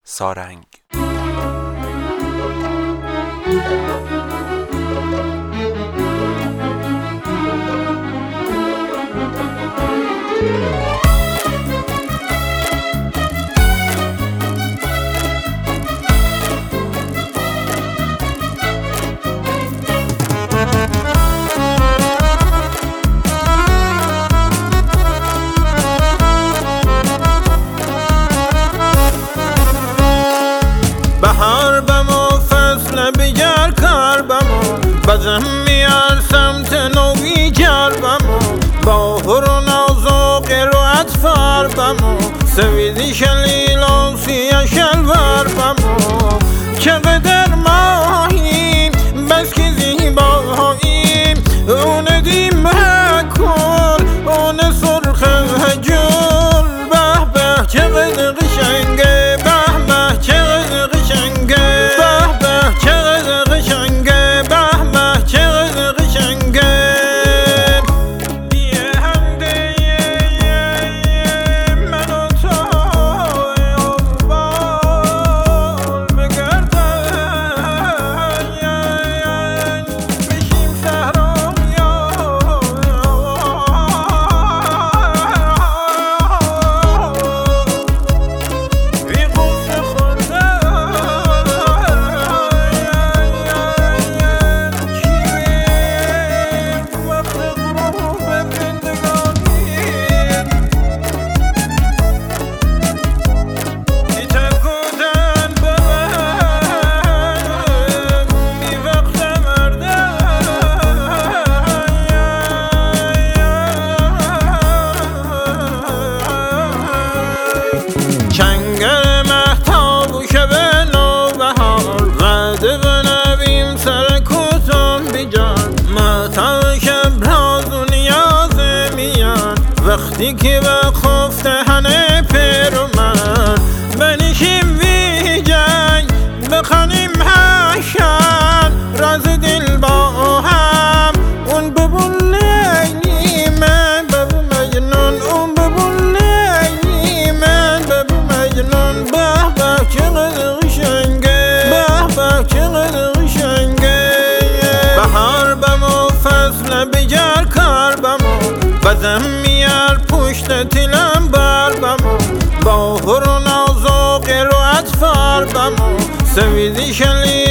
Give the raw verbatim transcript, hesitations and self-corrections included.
سارنگ. بهار بمو فصل بیجار کار بمو بزم میار سمت نوی جار بمو با هرون و ذوق رو اطفار بمو سویدی شلیل و سیاه شلوار بمو چقدر ماهیم بس که زیباییم اون دیم کن اون سرخ جل به به چقدر قشنگه به به چقدر قشنگه به به چقدر قشنگه به به چقدر قشنگه یه همده من و تو بال بگردن بشیم سهرام یا بی قصه خوردن وقت غروب زندگانی تکودن به من بی وقت مردن چنگر مهتاب و شب نوبهار قدر بنویم سر کوتم بیجان مهتاب شب راز و نیاز میان وقتی که به خفته هنه پر و من بنشیم وی جنگ بخانیم هشن راز دل با هم اون ببون لیلی من ببو مجنون اون ببون لیلی من ببو مجنون به به چقدر قشنگه به به چقدر قشنگه بهار بمو فصل بیجار کار بمو بزم میار پشت تیلم بار بمو با هرون و ذوق رو اطفار بمو سویدی شلی